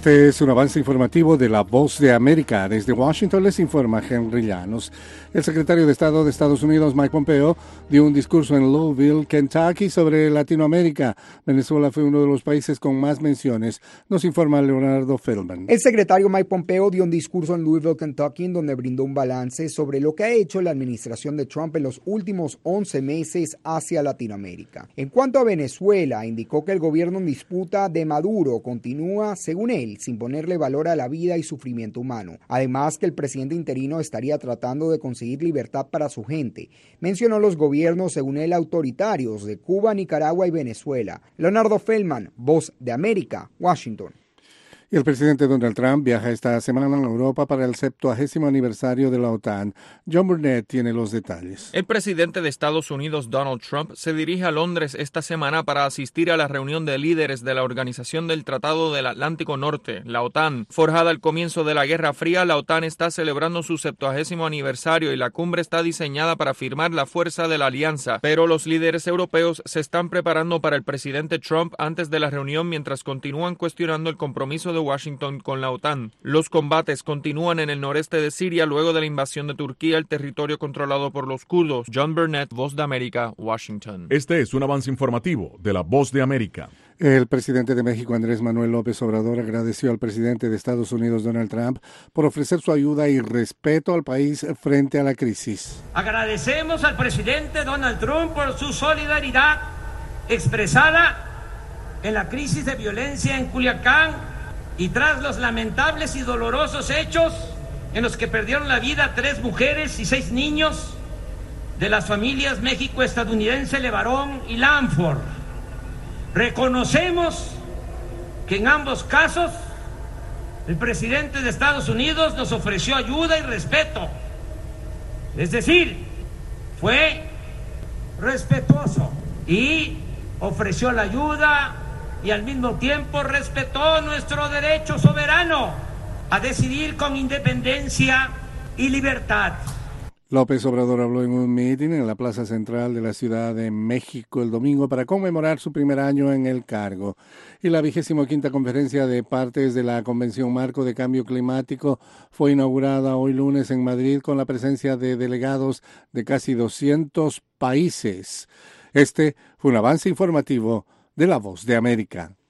Este es un avance informativo de La Voz de América. Desde Washington les informa Henry Llanos. El secretario de Estado de Estados Unidos, Mike Pompeo, dio un discurso en Louisville, Kentucky, sobre Latinoamérica. Venezuela fue uno de los países con más menciones, nos informa Leonardo Feldman. El secretario Mike Pompeo dio un discurso en Louisville, Kentucky, en donde brindó un balance sobre lo que ha hecho la administración de Trump en los últimos 11 meses hacia Latinoamérica. En cuanto a Venezuela, indicó que el gobierno en disputa de Maduro continúa, según él, sin ponerle valor a la vida y sufrimiento humano. Además, que el presidente interino estaría tratando de conseguir libertad para su gente. Mencionó los gobiernos, según él, autoritarios de Cuba, Nicaragua y Venezuela. Leonardo Feldman, Voz de América, Washington. Y el presidente Donald Trump viaja esta semana a Europa para el 70º aniversario de la OTAN. John Burnett tiene los detalles. El presidente de Estados Unidos, Donald Trump, se dirige a Londres esta semana para asistir a la reunión de líderes de la Organización del Tratado del Atlántico Norte, la OTAN. Forjada al comienzo de la Guerra Fría, la OTAN está celebrando su 70º aniversario y la cumbre está diseñada para afirmar la fuerza de la alianza. Pero los líderes europeos se están preparando para el presidente Trump antes de la reunión mientras continúan cuestionando el compromiso de Washington con la OTAN. Los combates continúan en el noreste de Siria luego de la invasión de Turquía al territorio controlado por los kurdos. John Burnett, Voz de América, Washington. Este es un avance informativo de La Voz de América. El presidente de México, Andrés Manuel López Obrador, agradeció al presidente de Estados Unidos, Donald Trump, por ofrecer su ayuda y respeto al país frente a la crisis. Agradecemos al presidente Donald Trump por su solidaridad expresada en la crisis de violencia en Culiacán y tras los lamentables y dolorosos hechos en los que perdieron la vida 3 mujeres y 6 niños de las familias México-estadounidense Levarón y Lanford. Reconocemos que en ambos casos el presidente de Estados Unidos nos ofreció ayuda y respeto. Es decir, fue respetuoso y ofreció la ayuda y al mismo tiempo respetó nuestro derecho soberano a decidir con independencia y libertad. López Obrador habló en un meeting en la Plaza Central de la Ciudad de México el domingo para conmemorar su primer año en el cargo. Y la 25ª Conferencia de Partes de la Convención Marco de Cambio Climático fue inaugurada hoy lunes en Madrid con la presencia de delegados de casi 200 países. Este fue un avance informativo de La Voz de América.